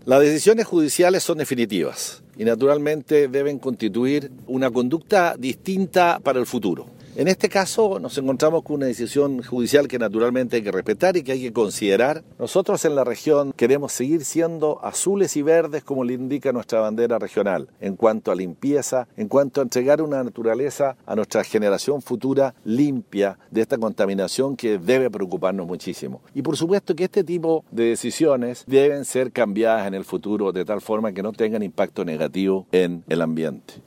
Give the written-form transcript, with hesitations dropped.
Las decisiones judiciales son definitivas y naturalmente deben constituir una conducta distinta para el futuro. En este caso nos encontramos con una decisión judicial que naturalmente hay que respetar y que hay que considerar. Nosotros en la región queremos seguir siendo azules y verdes como le indica nuestra bandera regional, en cuanto a limpieza, en cuanto a entregar una naturaleza a nuestra generación futura limpia de esta contaminación que debe preocuparnos muchísimo. Y por supuesto que este tipo de decisiones deben ser cambiadas en el futuro de tal forma que no tengan impacto negativo en el ambiente.